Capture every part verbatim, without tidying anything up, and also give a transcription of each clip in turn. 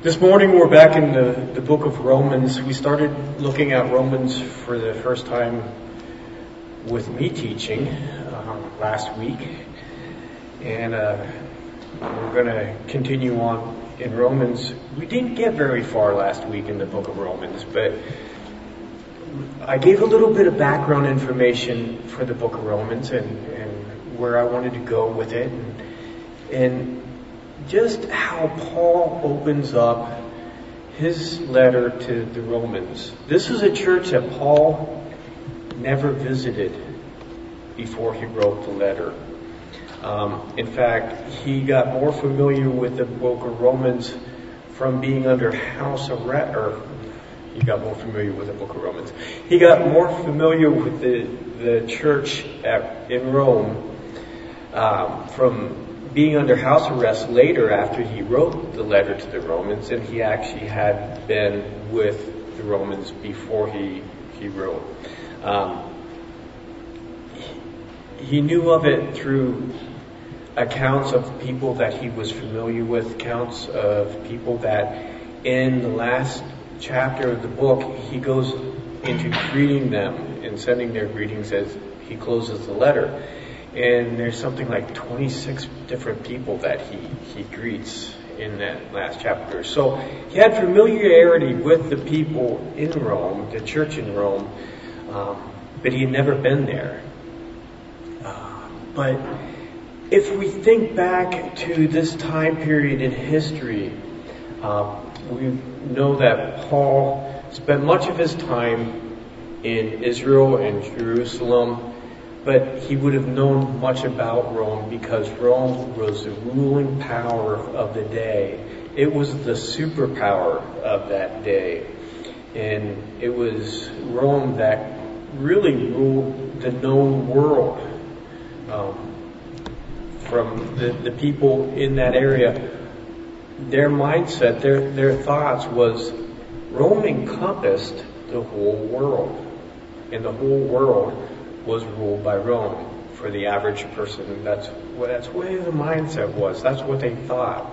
This morning we're back in the, the book of Romans. We started looking at Romans for the first time with me teaching um, last week. And uh, we're going to continue on in Romans. We didn't get very far last week in the book of Romans, but I gave a little bit of background information for the book of Romans and, and where I wanted to go with it. And, and just how Paul opens up his letter to the Romans. This is a church that Paul never visited before he wrote the letter. Um, in fact, he got more familiar with the book of Romans from being under house arrest, or he got more familiar with the book of Romans. He got more familiar with the, the church at, in Rome um, from being under house arrest later after he wrote the letter to the Romans, and he actually had been with the Romans before he he wrote. Um, he, he knew of it through accounts of people that he was familiar with, accounts of people that in the last chapter of the book, he goes into greeting them and sending their greetings as he closes the letter. And there's something like twenty-six different people that he, he greets in that last chapter. So he had familiarity with the people in Rome, the church in Rome, um, but he had never been there. Uh, but if we think back to this time period in history, uh, we know that Paul spent much of his time in Israel and Jerusalem, but he would have known much about Rome because Rome was the ruling power of the day. It was the superpower of that day. And it was Rome that really ruled the known world. Um, from the, the people in that area, their mindset, their, their thoughts was Rome encompassed the whole world. And the whole world was ruled by Rome for the average person. That's what that's where the mindset was. That's what they thought.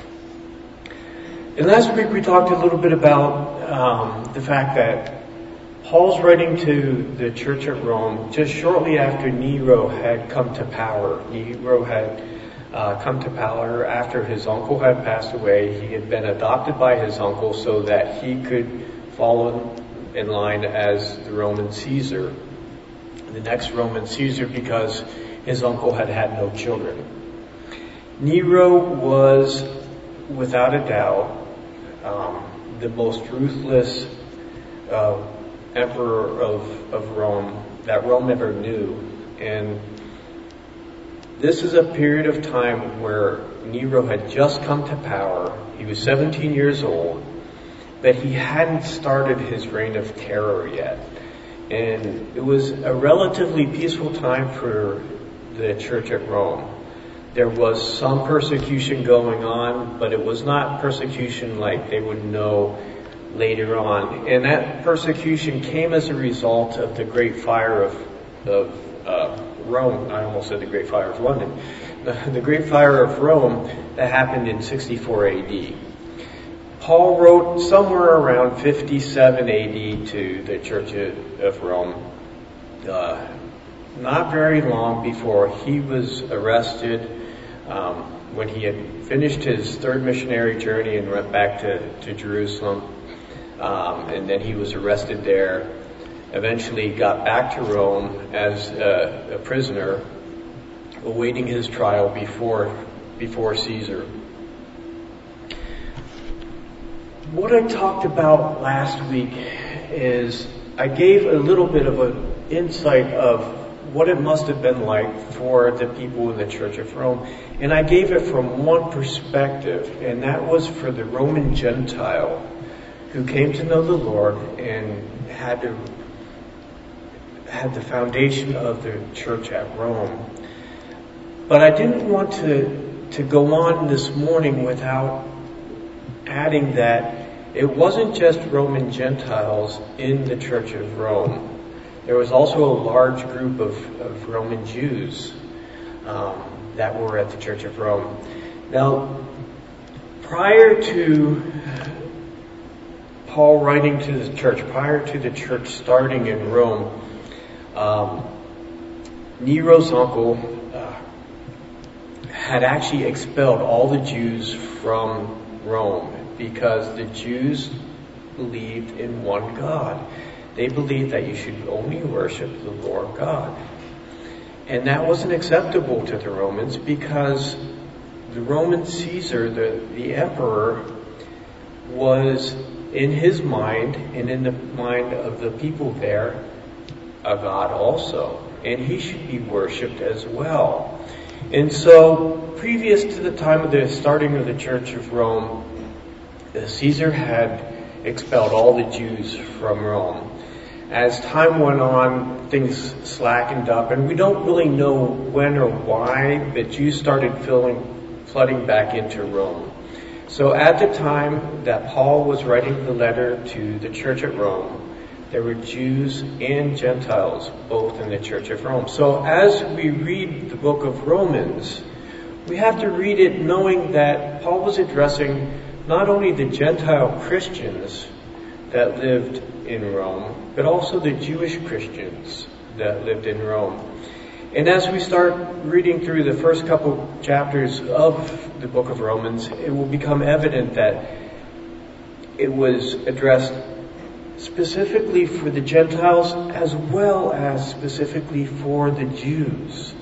And last week we talked a little bit about um, the fact that Paul's writing to the church at Rome just shortly after Nero had come to power. Nero had uh, come to power after his uncle had passed away. He had been adopted by his uncle so that he could follow in line as the Roman Caesar. The next Roman Caesar, because his uncle had had no children. Nero was, without a doubt, um, the most ruthless uh, emperor of, of Rome that Rome ever knew. And this is a period of time where Nero had just come to power. He was seventeen years old, but he hadn't started his reign of terror yet. And it was a relatively peaceful time for the church at Rome. There was some persecution going on, but it was not persecution like they would know later on. And that persecution came as a result of the Great Fire of, of uh, Rome. I almost said the Great Fire of London. The, the Great Fire of Rome that happened in sixty-four A D. Paul wrote somewhere around fifty-seven A D to the Church of Rome, uh, not very long before he was arrested, um, when he had finished his third missionary journey and went back to, to Jerusalem. Um, and then he was arrested there, eventually got back to Rome as a, a prisoner, awaiting his trial before, before Caesar. What I talked about last week is I gave a little bit of an insight of what it must have been like for the people in the Church of Rome. And I gave it from one perspective, and that was for the Roman Gentile who came to know the Lord and had to, had the foundation of the church at Rome. But I didn't want to, to go on this morning without adding that it wasn't just Roman Gentiles in the Church of Rome. There was also a large group of, of Roman Jews um, that were at the Church of Rome. Now, prior to Paul writing to the church, prior to the church starting in Rome, um, Nero's uncle uh, had actually expelled all the Jews from Rome because the Jews believed in one God. They believed that you should only worship the Lord God. And that wasn't acceptable to the Romans because the Roman Caesar, the, the emperor, was in his mind and in the mind of the people there a god also. And he should be worshipped as well. And so, previous to the time of the starting of the Church of Rome, Caesar had expelled all the Jews from Rome. As time went on, things slackened up, and we don't really know when or why the Jews started filling, flooding back into Rome. So at the time that Paul was writing the letter to the church at Rome, there were Jews and Gentiles both in the church of Rome. So as we read the book of Romans, we have to read it knowing that Paul was addressing not only the Gentile Christians that lived in Rome, but also the Jewish Christians that lived in Rome. And as we start reading through the first couple chapters of the book of Romans, it will become evident that it was addressed specifically for the Gentiles as well as specifically for the Jews.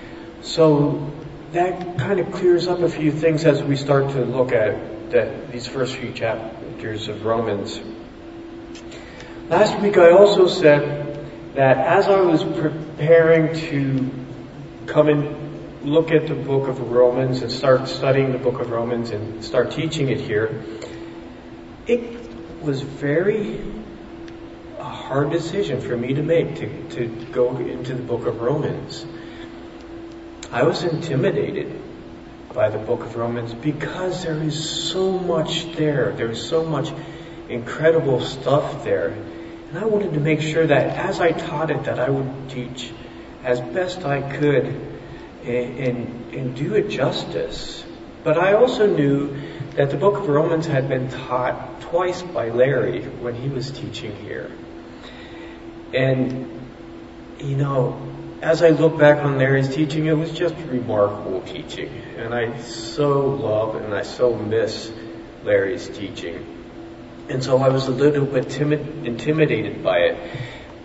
So that kind of clears up a few things as we start to look at that, these first few chapters of Romans. Last week I also said that as I was preparing to come and look at the book of Romans and start studying the book of Romans and start teaching it here, it was very a hard decision for me to make to, to go into the book of Romans. I was intimidated by the book of Romans because there is so much there. There's so much incredible stuff there. And I wanted to make sure that as I taught it, that I would teach as best I could and, and, and do it justice. But I also knew that the book of Romans had been taught twice by Larry when he was teaching here. And, you know, as I look back on Larry's teaching, it was just remarkable teaching. And I so love and I so miss Larry's teaching. And so I was a little bit timid, intimidated by it.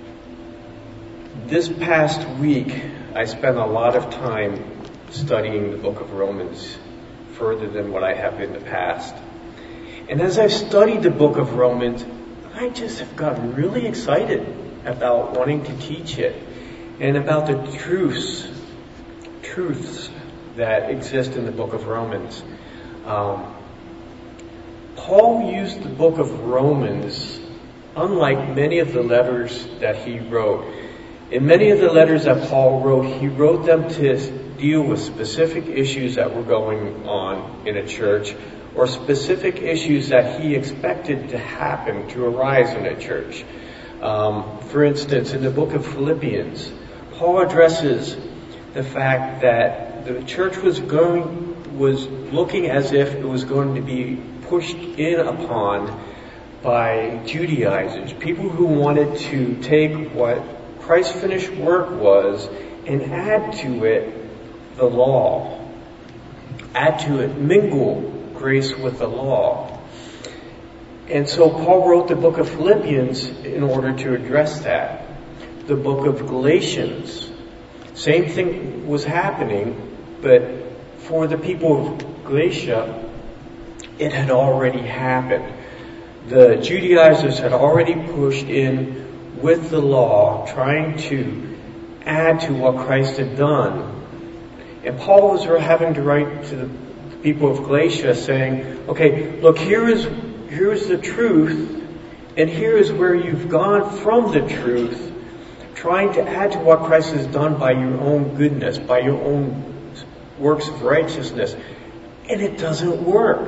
This past week, I spent a lot of time studying the book of Romans further than what I have in the past. And as I've studied the book of Romans, I just have gotten really excited about wanting to teach it and about the truths, truths that exist in the book of Romans. Um, Paul used the book of Romans, unlike many of the letters that he wrote. In many of the letters that Paul wrote, he wrote them to deal with specific issues that were going on in a church, or specific issues that he expected to happen, to arise in a church. Um, for instance, in the book of Philippians, Paul addresses the fact that the church was going, was looking as if it was going to be pushed in upon by Judaizers, people who wanted to take what Christ's finished work was and add to it the law, add to it, mingle grace with the law. And so Paul wrote the book of Philippians in order to address that. The book of Galatians, same thing was happening, but for the people of Galatia, it had already happened. The Judaizers had already pushed in with the law, trying to add to what Christ had done. And Paul was having to write to the people of Galatia saying, okay, look, here is, here is the truth, and here is where you've gone from the truth, trying to add to what Christ has done by your own goodness, by your own works of righteousness. And it doesn't work.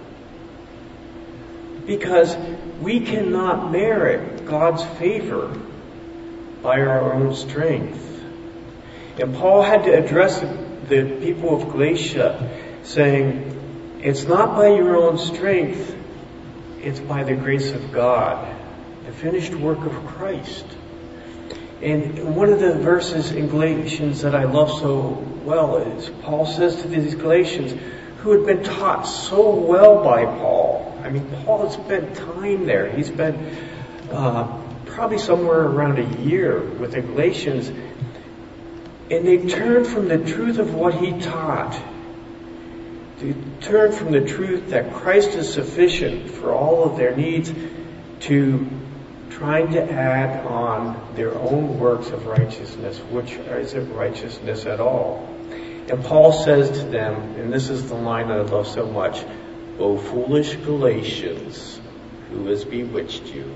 Because we cannot merit God's favor by our own strength. And Paul had to address the people of Galatia saying, It's not by your own strength, it's by the grace of God, the finished work of Christ. And one of the verses in Galatians that I love so well is Paul says to these Galatians who had been taught so well by Paul. I mean, Paul had spent time there. He spent uh, probably somewhere around a year with the Galatians. And they turned from the truth of what he taught. They turned from the truth that Christ is sufficient for all of their needs to trying to add on their own works of righteousness, which isn't righteousness at all. And Paul says to them, and this is the line I love so much, "O foolish Galatians, who has bewitched you?"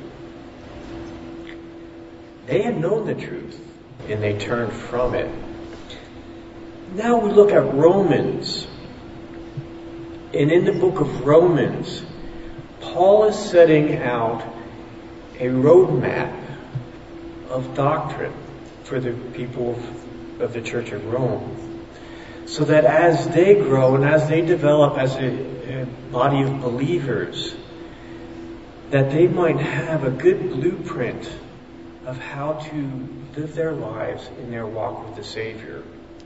They had known the truth, and they turned from it. Now we look at Romans. And in the book of Romans, Paul is setting out a roadmap of doctrine for the people of, of the Church of Rome. So that as they grow and as they develop as a, a body of believers, that they might have a good blueprint of how to live their lives in their walk with the Savior.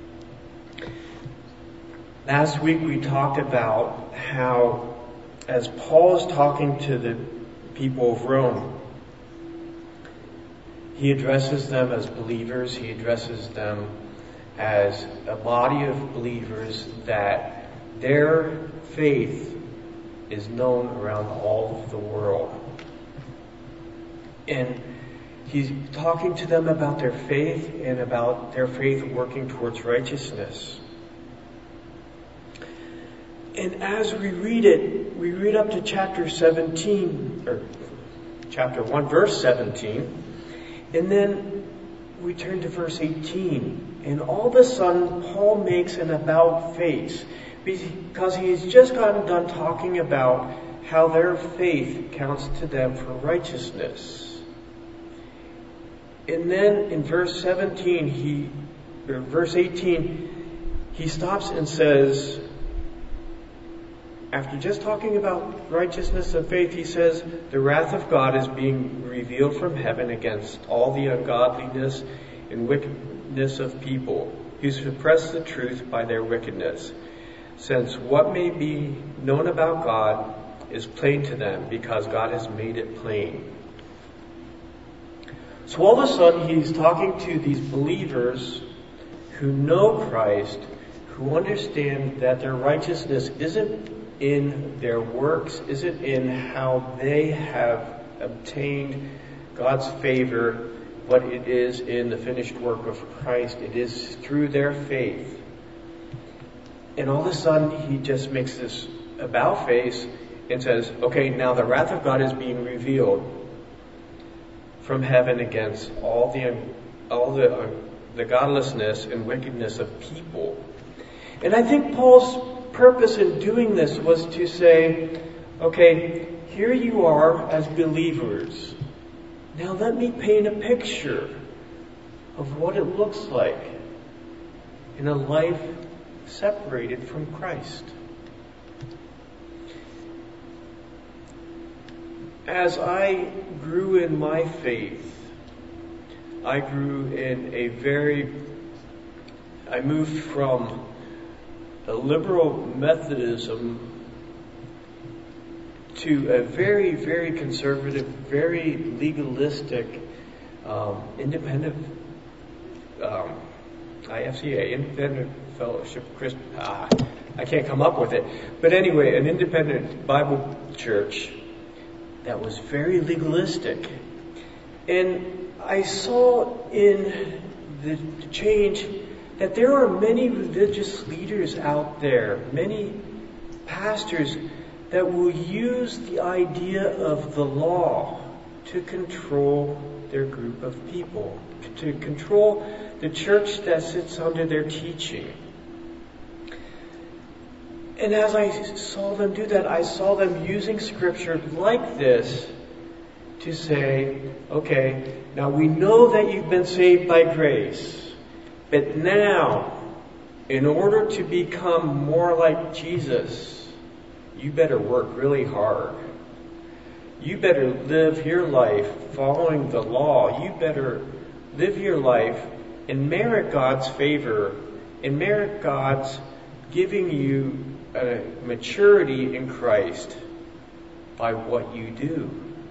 Last week we talked about how, as Paul is talking to the people of Rome, he addresses them as believers. He addresses them as a body of believers that their faith is known around all of the world. And he's talking to them about their faith and about their faith working towards righteousness. And as we read it, we read up to chapter seventeen, or chapter one, verse seventeen, and then we turn to verse eighteen. And all of a sudden, Paul makes an about face, because he has just gotten done talking about how their faith counts to them for righteousness. And then in verse seventeen, he, or verse eighteen, he stops and says, after just talking about righteousness and faith, he says, "The wrath of God is being revealed from heaven against all the ungodliness and wickedness of people who suppress the truth by their wickedness, since what may be known about God is plain to them because God has made it plain." So all of a sudden he's talking to these believers who know Christ, who understand that their righteousness isn't in their works, isn't in how they have obtained God's favor, but it is in the finished work of Christ. It is through their faith. And all of a sudden he just makes this about face and says, okay, now the wrath of God is being revealed from heaven against all the all the uh, the godlessness and wickedness of people. And I think Paul's purpose in doing this was to say, okay, here you are as believers. Now let me paint a picture of what it looks like in a life separated from Christ. As I grew in my faith, I grew in a very, I moved from a liberal Methodism to a very, very conservative, very legalistic, um, independent, um, I F C A, Independent Fellowship Christ. Ah, I can't come up with it. But anyway, an independent Bible church that was very legalistic. And I saw in the change that there are many religious leaders out there, many pastors that will use the idea of the law to control their group of people, to control the church that sits under their teaching. And as I saw them do that, I saw them using scripture like this to say, okay, now we know that you've been saved by grace, but now, in order to become more like Jesus, you better work really hard. You better live your life following the law. You better live your life and merit God's favor and merit God's giving you a maturity in Christ by what you do.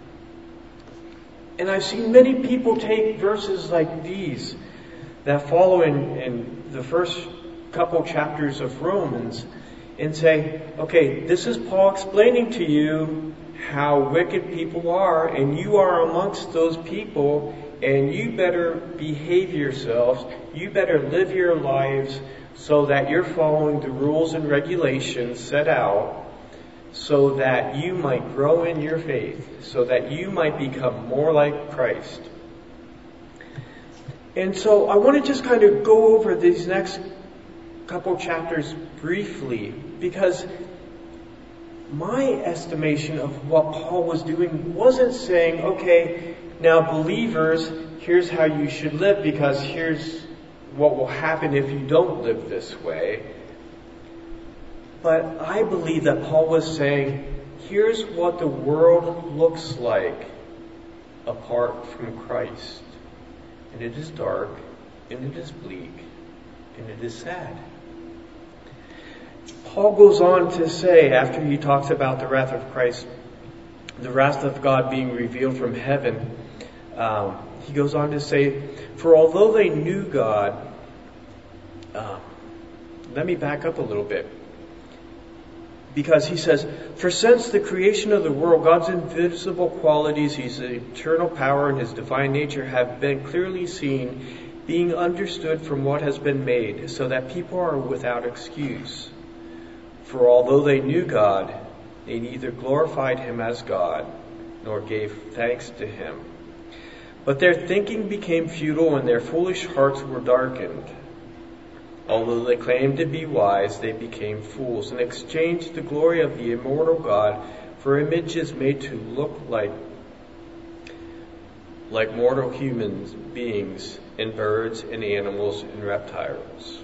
And I've seen many people take verses like these that follow in, in the first couple chapters of Romans and say, okay, this is Paul explaining to you how wicked people are, and you are amongst those people, and you better behave yourselves. You better live your lives so that you're following the rules and regulations set out so that you might grow in your faith, so that you might become more like Christ. And so I want to just kind of go over these next couple chapters briefly, because my estimation of what Paul was doing wasn't saying, okay, now believers, here's how you should live because here's what will happen if you don't live this way. But I believe that Paul was saying, here's what the world looks like apart from Christ. And it is dark, and it is bleak, and it is sad. Paul goes on to say, after he talks about the wrath of Christ, the wrath of God being revealed from heaven, um, he goes on to say, for although they knew God, um, let me back up a little bit. Because he says, for since the creation of the world, God's invisible qualities, his eternal power and his divine nature have been clearly seen, being understood from what has been made, so that people are without excuse. For although they knew God, they neither glorified him as God, nor gave thanks to him. But their thinking became futile, and their foolish hearts were darkened. Although they claimed to be wise, they became fools, and exchanged the glory of the immortal God for images made to look like, like mortal human beings, and birds, and animals, and reptiles.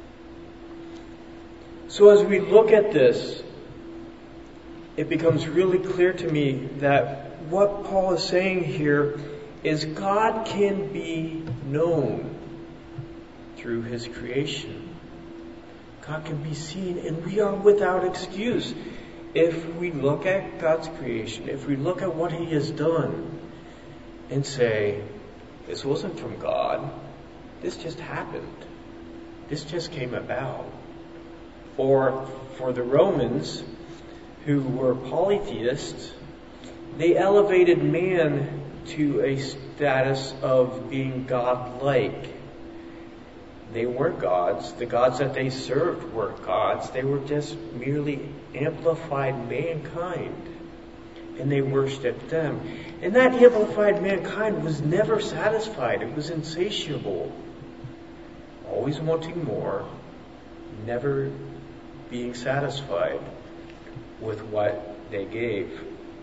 So as we look at this, it becomes really clear to me that what Paul is saying here is God can be known through his creation. God can be seen, and we are without excuse if we look at God's creation, if we look at what he has done and say, this wasn't from God, this just happened, this just came about. Or for the Romans, who were polytheists, they elevated man to a status of being God-like. They weren't gods. The gods that they served weren't gods. They were just merely amplified mankind. And they worshipped them. And that amplified mankind was never satisfied. It was insatiable. Always wanting more. Never being satisfied with what they gave.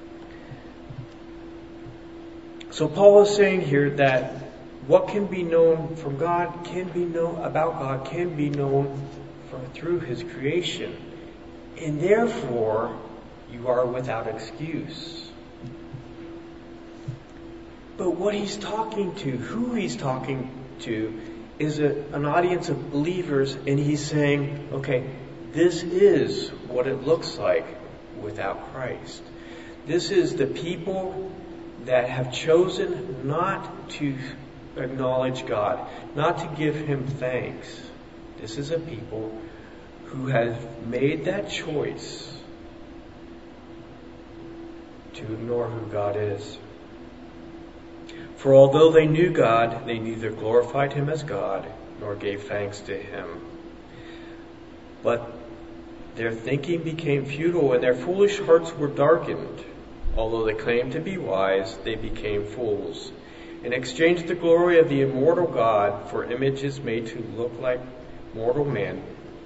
So Paul is saying here that what can be known from God, can be known about God, can be known from, through his creation. And therefore, you are without excuse. But what he's talking to, who he's talking to, is a, an audience of believers, and he's saying, okay, this is what it looks like without Christ. This is the people that have chosen not to acknowledge God, not to give him thanks. This is a people who have made that choice to ignore who God is. For although they knew God, they neither glorified him as God, nor gave thanks to him. But their thinking became futile, and their foolish hearts were darkened. Although they claimed to be wise, they became fools, and exchanged the glory of the immortal God for images made to look like mortal men,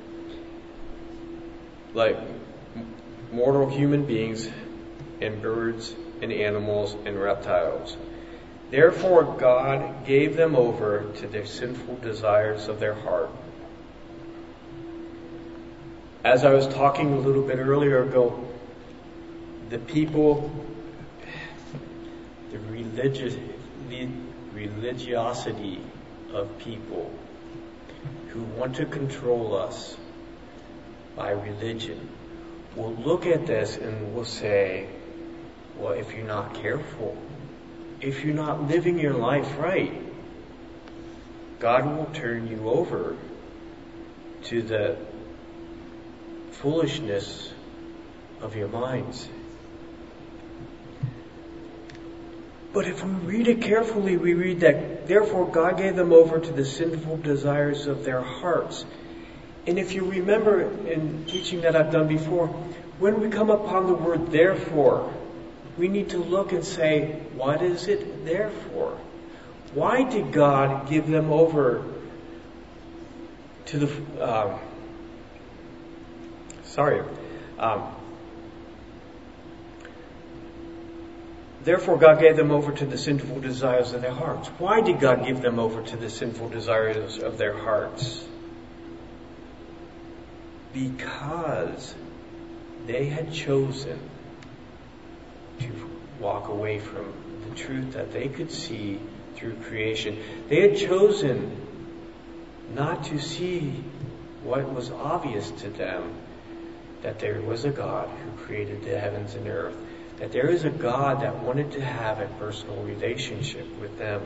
like mortal human beings, and birds, and animals, and reptiles. Therefore God gave them over to their sinful desires of their heart. As I was talking a little bit earlier ago, the people, the religious, the religiosity of people who want to control us by religion will look at this and will say, well, if you're not careful, if you're not living your life right, God will turn you over to the foolishness of your minds. But if we read it carefully, we read that, therefore God gave them over to the sinful desires of their hearts. And if you remember in teaching that I've done before, when we come upon the word therefore, we need to look and say, what is it there for? Why did God give them over to the, um, sorry, um, therefore God gave them over to the sinful desires of their hearts. Why did God give them over to the sinful desires of their hearts? Because they had chosen to walk away from the truth that they could see through creation. They had chosen not to see what was obvious to them, that there was a God who created the heavens and earth, that there is a God that wanted to have a personal relationship with them.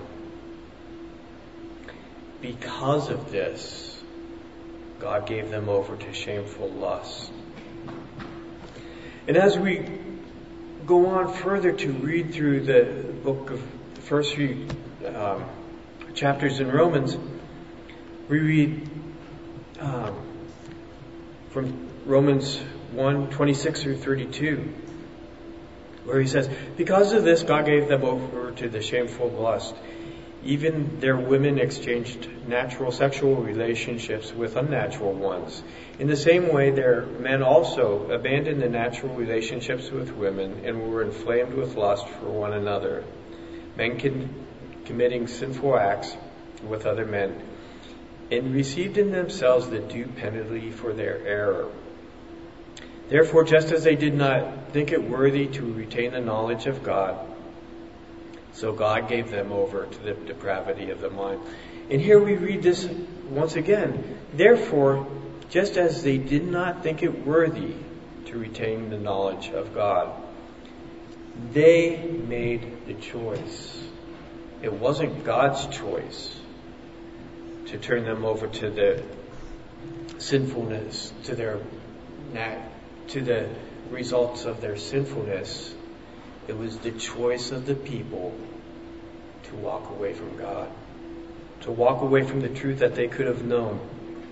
Because of this, God gave them over to shameful lust. And as we go on further to read through the book of the first few um, chapters in Romans, we read um, from Romans one, twenty-six through thirty-two, where he says, because of this, God gave them over to the shameful lust. Even their women exchanged natural sexual relationships with unnatural ones. In the same way, their men also abandoned the natural relationships with women and were inflamed with lust for one another, men con- committing sinful acts with other men, and received in themselves the due penalty for their error. Therefore, just as they did not think it worthy to retain the knowledge of God, so God gave them over to the depravity of the mind. And here we read this once again. Therefore, just as they did not think it worthy to retain the knowledge of God, they made the choice. It wasn't God's choice to turn them over to the sinfulness, to their to the results of their sinfulness. It was the choice of the people to walk away from God, to walk away from the truth that they could have known.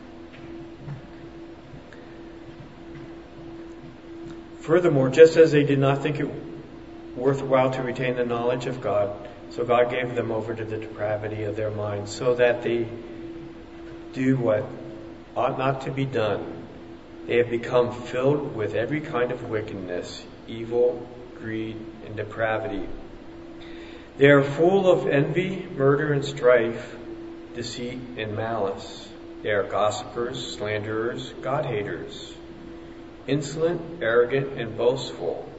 Furthermore, just as they did not think it worthwhile to retain the knowledge of God, so God gave them over to the depravity of their minds, so that they do what ought not to be done. They have become filled with every kind of wickedness, evil, greed, and depravity. They are full of envy, murder, and strife, deceit, and malice. They are gossipers, slanderers, God-haters, insolent, arrogant, and boastful.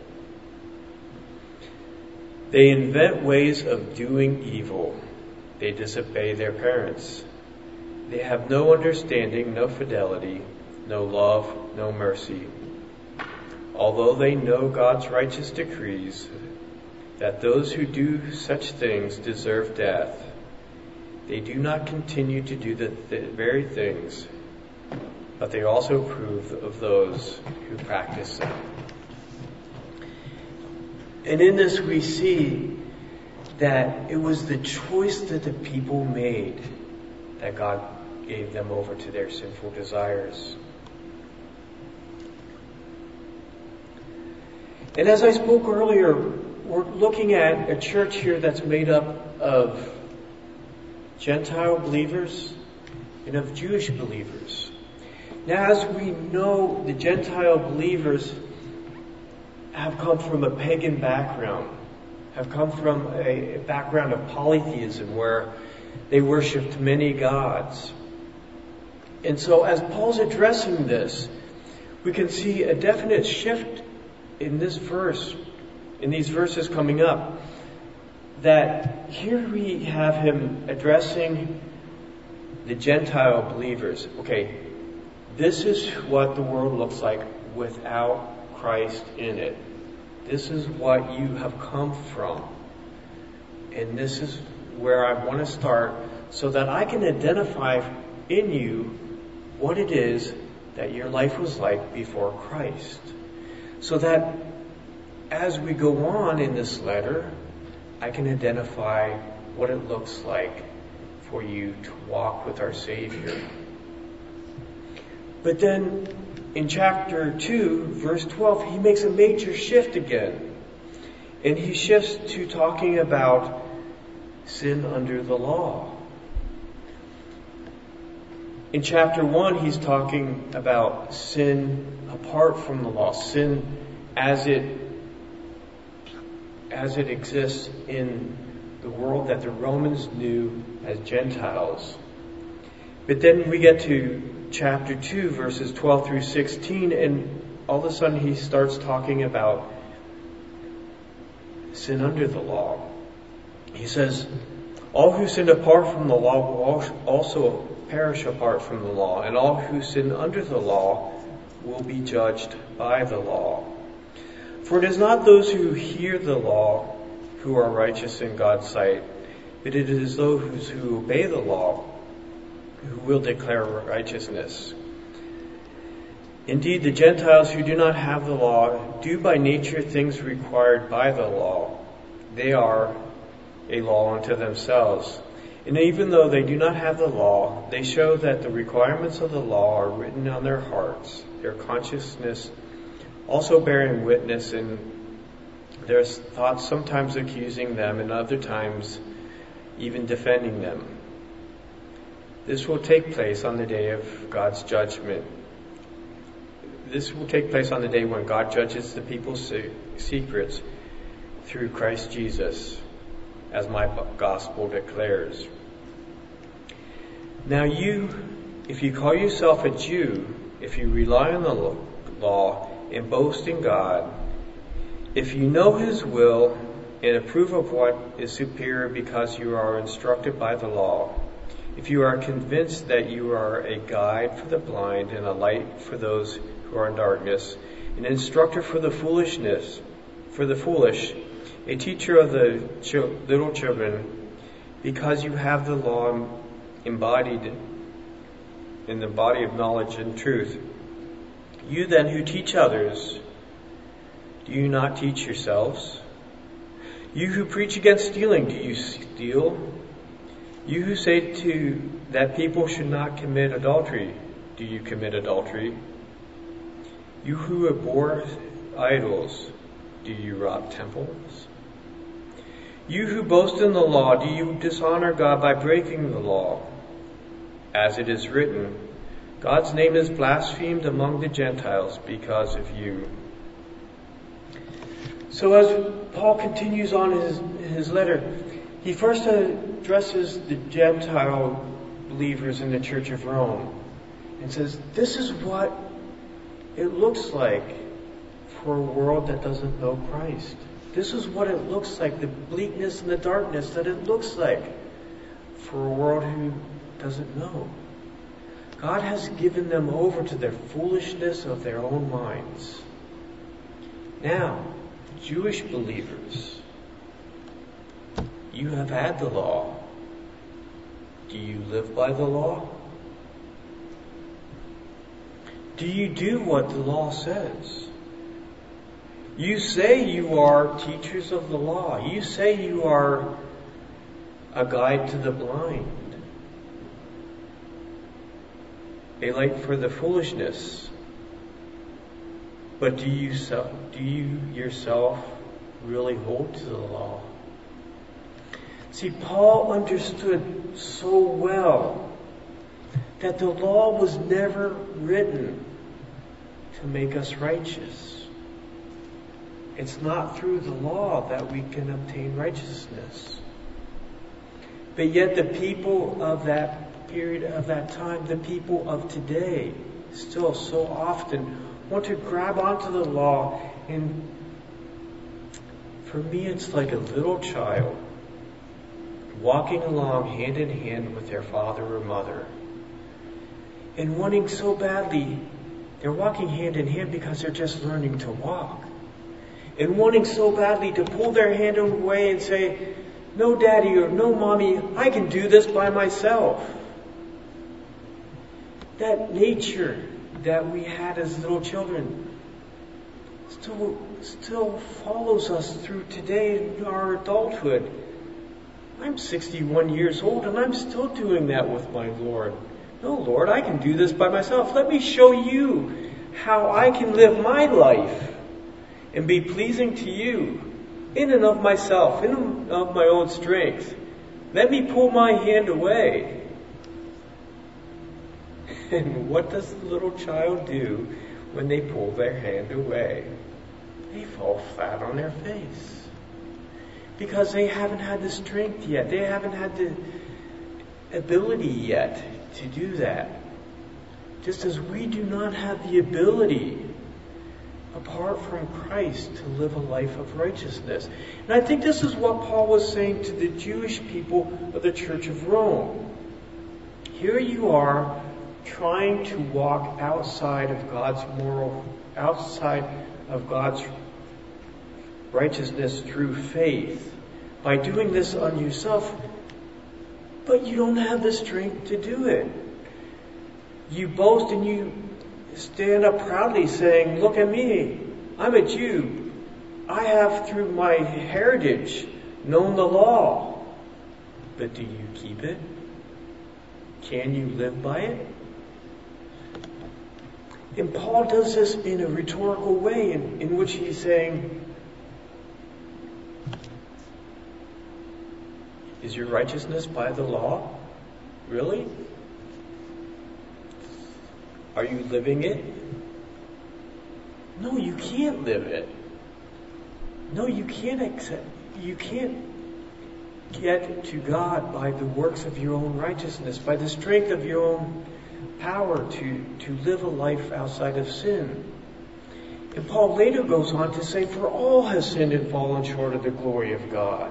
They invent ways of doing evil. They disobey their parents. They have no understanding, no fidelity, no love, no mercy. Although they know God's righteous decrees that those who do such things deserve death, they do not continue to do the th- very things, but they also approve of those who practice them. And in this we see that it was the choice that the people made that God gave them over to their sinful desires. And as I spoke earlier, we're looking at a church here that's made up of Gentile believers and of Jewish believers. Now, as we know, the Gentile believers have come from a pagan background, have come from a background of polytheism where they worshipped many gods. And so as Paul's addressing this, we can see a definite shift in this verse, in these verses coming up, that here we have him addressing the Gentile believers. Okay, this is what the world looks like without Christ in it. This is what you have come from. And this is where I want to start so that I can identify in you what it is that your life was like before Christ. So that as we go on in this letter, I can identify what it looks like for you to walk with our Savior. But then in chapter two, verse twelve, he makes a major shift again. And he shifts to talking about sin under the law. In chapter one, he's talking about sin apart from the law, sin as it as it exists in the world that the Romans knew as Gentiles. But then we get to chapter two, verses twelve through sixteen, and all of a sudden he starts talking about sin under the law. He says, all who sin apart from the law will also perish apart from the law, and all who sin under the law will be judged by the law. For it is not those who hear the law who are righteous in God's sight, but it is those who obey the law who will declare righteousness. Indeed, the Gentiles who do not have the law do by nature things required by the law. They are a law unto themselves. And even though they do not have the law, they show that the requirements of the law are written on their hearts, their consciousness also bearing witness, and their thoughts sometimes accusing them and other times even defending them. This will take place on the day of God's judgment. This will take place on the day when God judges the people's secrets through Christ Jesus, as my gospel declares. Now you, if you call yourself a Jew, if you rely on the law and boast in God, if you know His will and approve of what is superior because you are instructed by the law, if you are convinced that you are a guide for the blind and a light for those who are in darkness, an instructor for the foolishness, for the foolish, a teacher of the little children, because you have the law embodied in the body of knowledge and truth. You then who teach others, do you not teach yourselves? You who preach against stealing, do you steal? You who say to that people should not commit adultery, do you commit adultery? You who abhor idols, do you rob temples? You who boast in the law, do you dishonor God by breaking the law? As it is written, God's name is blasphemed among the Gentiles because of you. So as Paul continues on his, his letter, he first addresses the Gentile believers in the Church of Rome and says, this is what it looks like for a world that doesn't know Christ. This is what it looks like, the bleakness and the darkness that it looks like for a world who doesn't know. God has given them over to their foolishness of their own minds. Now, Jewish believers, you have had the law. Do you live by the law? Do you do what the law says? You say you are teachers of the law. You say you are a guide to the blind, a light for the foolishness. But do you do you yourself really hold to the law? See, Paul understood so well that the law was never written to make us righteous. It's not through the law that we can obtain righteousness. But yet the people of that period, of that time, the people of today, still so often want to grab onto the law And for me, it's like a little child walking along hand in hand with their father or mother and wanting so badly, they're walking hand in hand because they're just learning to walk, and wanting so badly to pull their hand away and say, "No, Daddy," or "No, Mommy, I can do this by myself." That nature that we had as little children still, still follows us through today in our adulthood. I'm sixty-one years old and I'm still doing that with my Lord. No, Lord, I can do this by myself. Let me show you how I can live my life and be pleasing to you in and of myself, in and of my own strength. Let me pull my hand away. And what does the little child do when they pull their hand away? They fall flat on their face. Because they haven't had the strength yet. They haven't had the ability yet to do that. Just as we do not have the ability, apart from Christ, to live a life of righteousness. And I think this is what Paul was saying to the Jewish people of the Church of Rome. Here you are, trying to walk outside of God's moral, outside of God's righteousness through faith, by doing this on yourself, but you don't have the strength to do it. You boast and you stand up proudly saying, "Look at me, I'm a Jew. I have, through my heritage, known the law." But do you keep it? Can you live by it? And Paul does this in a rhetorical way in, in which he's saying, is your righteousness by the law? Really? Are you living it? No, you can't live it. No, you can't accept, you can't get to God by the works of your own righteousness, by the strength of your own power to, to live a life outside of sin. And Paul later goes on to say, "For all have sinned and fallen short of the glory of God."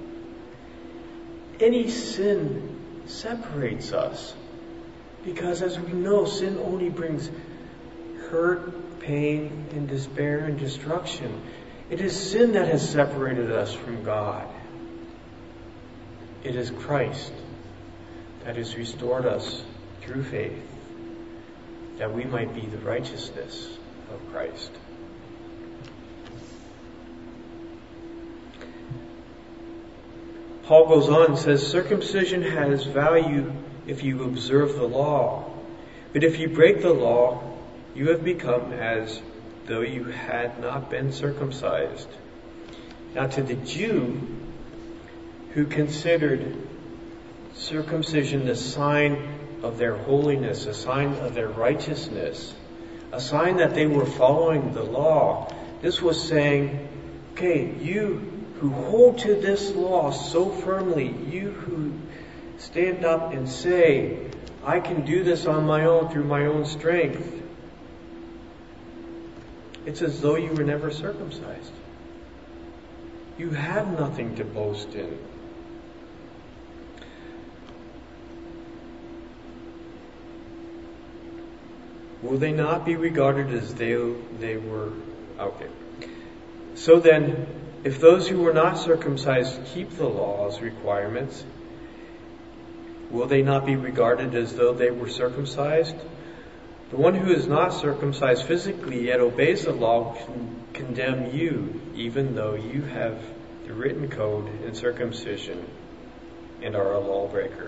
Any sin separates us, because as we know, sin only brings hurt, pain, and despair and destruction. It is sin that has separated us from God. It is Christ that has restored us through faith, that we might be the righteousness of Christ. Paul goes on and says, "Circumcision has value if you observe the law. But if you break the law, you have become as though you had not been circumcised." Now to the Jew who considered circumcision the sign of their holiness, a sign of their righteousness, a sign that they were following the law, this was saying, okay, you who hold to this law so firmly, you who stand up and say, "I can do this on my own through my own strength," it's as though you were never circumcised. You have nothing to boast in. Will they not be regarded as they, they were? Okay. So then, if those who were not circumcised keep the law's requirements, will they not be regarded as though they were circumcised? The one who is not circumcised physically yet obeys the law can condemn you, even though you have the written code in circumcision and are a lawbreaker.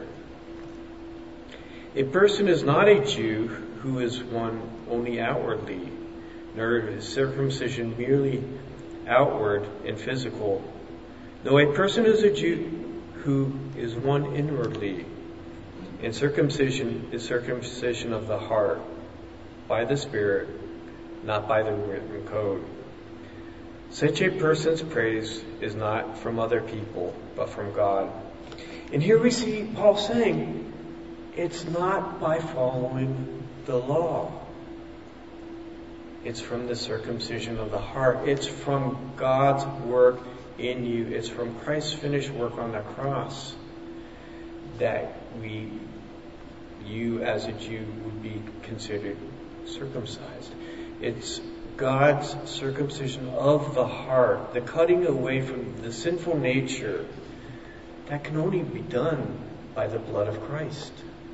A person is not a Jew who is one only outwardly, nor is circumcision merely outward and physical. No, a person is a Jew who is one inwardly, and circumcision is circumcision of the heart, by the Spirit, not by the written code. Such a person's praise is not from other people, but from God. And here we see Paul saying, it's not by following the law. It's from the circumcision of the heart. It's from God's work in you. It's from Christ's finished work on the cross that we, you as a Jew, would be considered circumcised. It's God's circumcision of the heart, the cutting away from the sinful nature, that can only be done by the blood of Christ.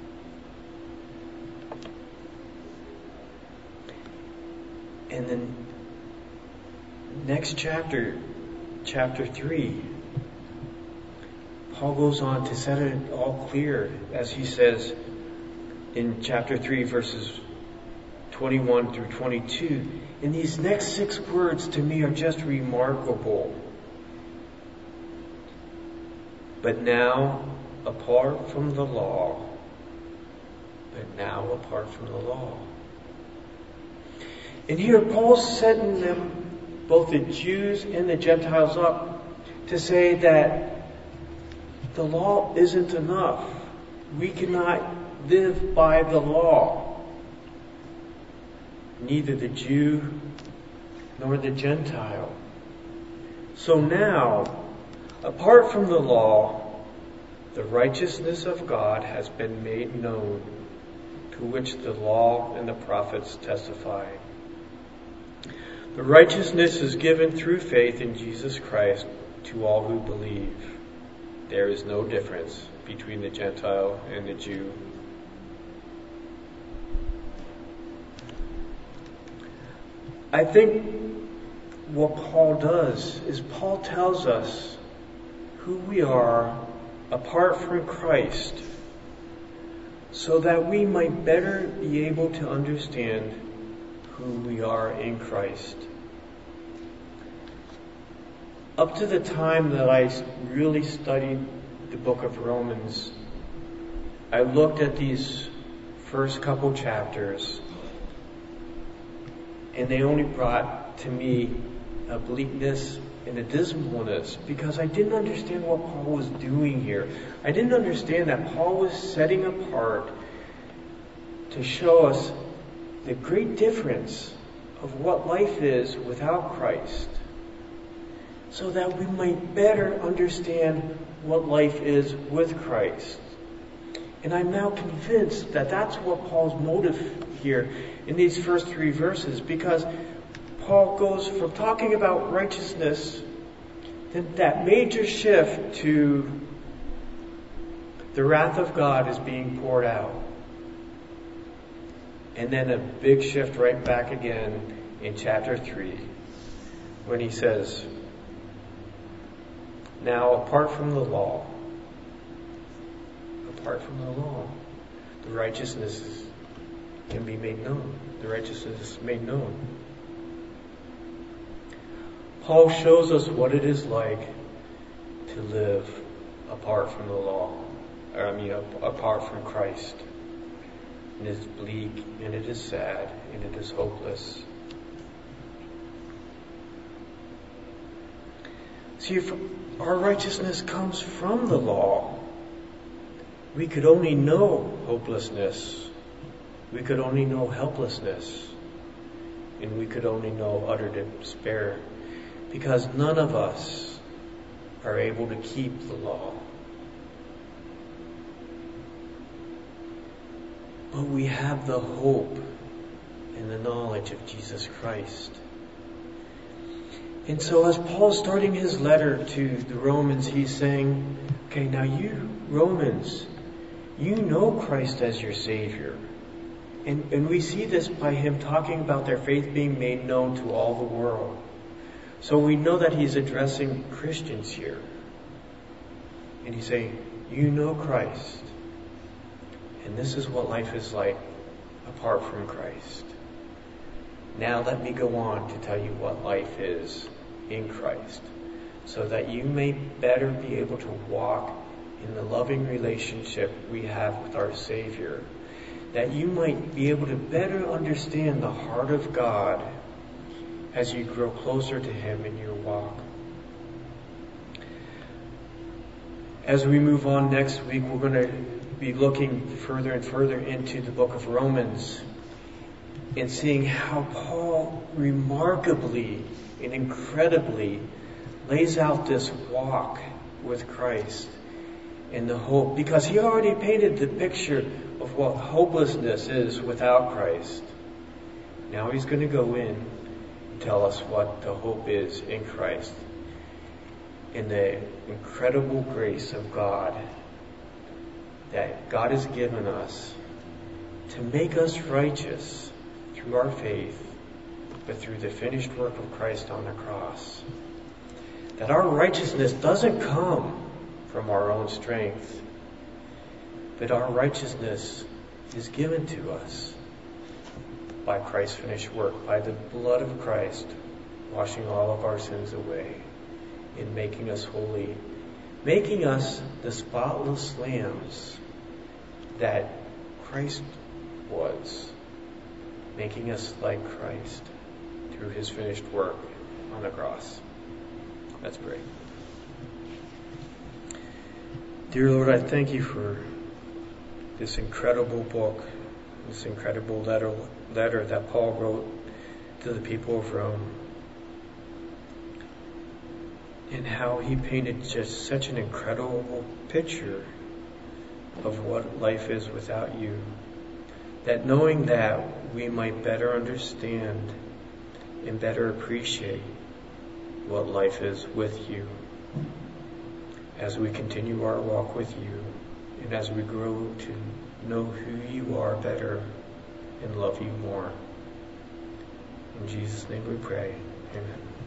And then next chapter, chapter three, Paul goes on to set it all clear as he says in chapter three, verses twenty-one through twenty-two. And these next six words to me are just remarkable. But now, apart from the law, but now apart from the law. And here Paul's setting them, both the Jews and the Gentiles, up to say that the law isn't enough. We cannot live by the law. Neither the Jew nor the Gentile. So now, apart from the law, the righteousness of God has been made known, to which the law and the prophets testify. The righteousness is given through faith in Jesus Christ to all who believe. There is no difference between the Gentile and the Jew. I think what Paul does is Paul tells us who we are apart from Christ, so that we might better be able to understand who we are in Christ. Up to the time that I really studied the book of Romans, I looked at these first couple chapters, and they only brought to me a bleakness and a dismalness, because I didn't understand what Paul was doing here. I didn't understand that Paul was setting apart to show us the great difference of what life is without Christ, so that we might better understand what life is with Christ. And I'm now convinced that that's what Paul's motive here in these first three verses, because Paul goes from talking about righteousness, then that major shift to the wrath of God is being poured out. And then a big shift right back again in chapter three, when he says, now apart from the law, apart from the law, the righteousness can be made known. The righteousness is made known. Paul shows us what it is like to live apart from the law, or I mean apart from Christ. And it is bleak, and it is sad, and it is hopeless. See, if our righteousness comes from the law, we could only know hopelessness. We could only know helplessness. And we could only know utter despair. Because none of us are able to keep the law. But we have the hope and the knowledge of Jesus Christ. And so as Paul's starting his letter to the Romans, he's saying, okay, now you Romans, you know Christ as your Savior. And, and we see this by him talking about their faith being made known to all the world. So we know that he's addressing Christians here. And he's saying, you know Christ. And this is what life is like apart from Christ. Now let me go on to tell you what life is in Christ, so that you may better be able to walk in the loving relationship we have with our Savior, that you might be able to better understand the heart of God as you grow closer to Him in your walk. As we move on next week, we're going to be looking further and further into the book of Romans. and seeing how Paul remarkably and incredibly lays out this walk with Christ and the hope, because he already painted the picture of what hopelessness is without Christ. Now he's going to go in and tell us what the hope is in Christ, in the incredible grace of God that God has given us to make us righteous through our faith, but through the finished work of Christ on the cross. That our righteousness doesn't come from our own strength, but our righteousness is given to us by Christ's finished work, by the blood of Christ, washing all of our sins away and making us holy, making us the spotless lambs that Christ was, making us like Christ through his finished work on the cross. Let's pray. Dear Lord, I thank you for this incredible book, this incredible letter, letter that Paul wrote to the people of Rome, and how he painted just such an incredible picture of what life is without you. That knowing that, we might better understand and better appreciate what life is with you as we continue our walk with you, and as we grow to know who you are better and love you more. In Jesus' name we pray. Amen.